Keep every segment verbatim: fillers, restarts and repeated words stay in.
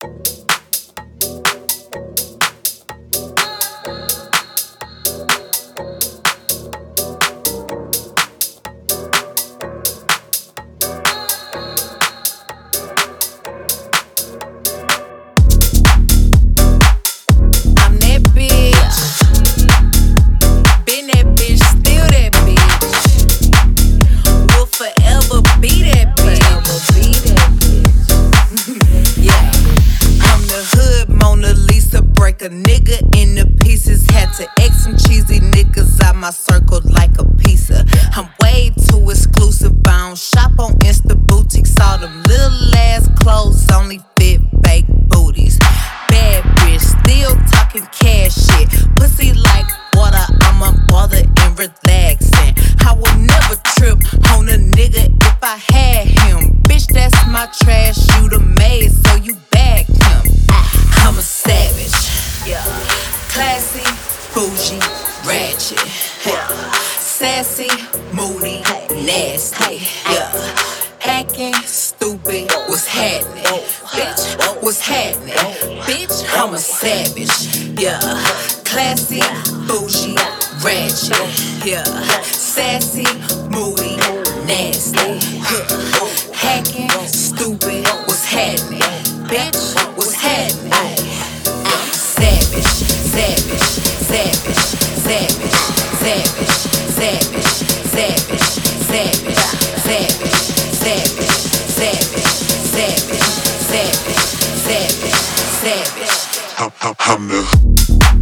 A nigga in the pieces, had to X some cheesy niggas out my circle like a pizza. I'm way too exclusive, I don't shop on Insta boutiques. All them little ass clothes only fit fake booties. Bad bitch, still talking cash shit. Pussy like water, I'm unbothered and relaxing. I would never trip on a nigga if I had him. Bitch, that's my trash, you the maid, so you bag him. I'm a savage. Yeah, classy, bougie, ratchet, yeah. Sassy, moody, nasty, yeah. Acting stupid, what's happening? Bitch, what's happening? Bitch, I'm a savage, yeah. Classy, bougie, ratchet, yeah. Sassy, moody, nasty, yeah. Acting stupid, what's happening? Bitch, what's happening? Savage, savage, savage, savage, savage, savage, savage, savage, savage, savage, savage, savage, savage, savage, savage. I'm the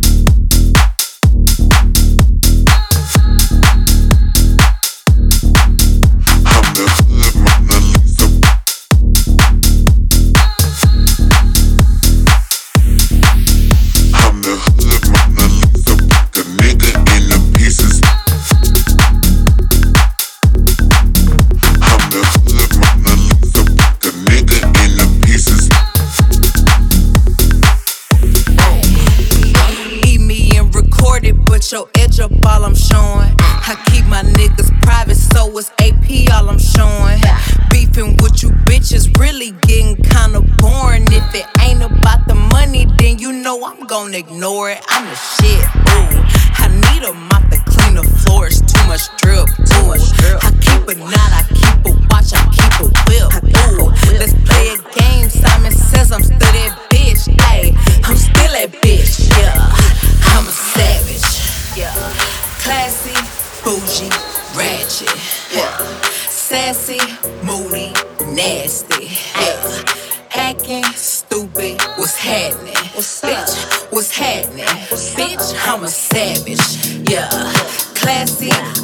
your edge up all I'm showing. I keep my niggas private, so it's A P all I'm showing. Beefing with you bitches really getting kinda boring. If it ain't about the money, then you know I'm gonna ignore it. I'm the shit, ooh. I need a mop to clean the floors, too much drip, ooh. I keep a knot, I keep a watch, I keep a whip, ooh. Let's play a game, Simon says I'm still that bitch, ayy. I'm still that bitch, yeah. I'm a savage. Yeah, classy, bougie, ratchet, yeah. Sassy, moody, nasty, yeah. Acting stupid, what's happening? What's bitch, what's happening? Bitch, I'm a savage, yeah. Classy,